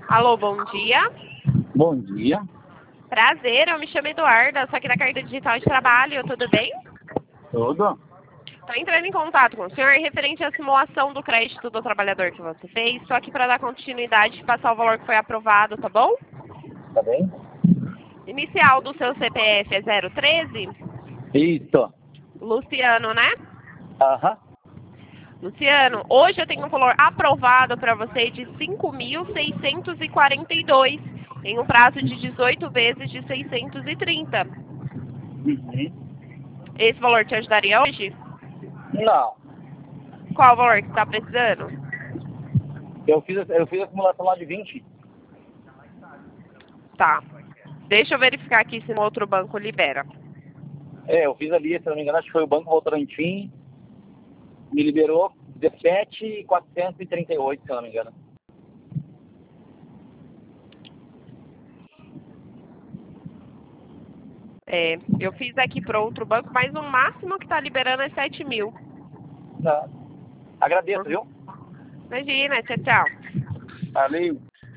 Alô, bom dia. Bom dia. Prazer, eu me chamo Eduarda, sou aqui da Carta Digital de Trabalho, tudo bem? Tudo? Estou entrando em contato com o senhor referente à simulação do crédito do trabalhador que você fez. Estou aqui para dar continuidade e passar o valor que foi aprovado, tá bom? Tá bem? Inicial do seu CPF é 013? Isso. Luciano, né? Aham. Luciano, hoje eu tenho um valor aprovado para você de 5.642 em um prazo de 18 vezes de 630. Uhum. Esse valor te ajudaria hoje? Não. Qual o valor que está precisando? Eu fiz a simulação lá de 20. Tá. Deixa eu verificar aqui se no outro banco libera. Eu fiz ali, se não me engano, acho que foi o Banco Votorantim. Me liberou 17.438, se eu não me engano. Eu fiz aqui para outro banco, mas o máximo que está liberando é 7.000. Não. Agradeço, viu? Imagina, tchau, tchau. Valeu.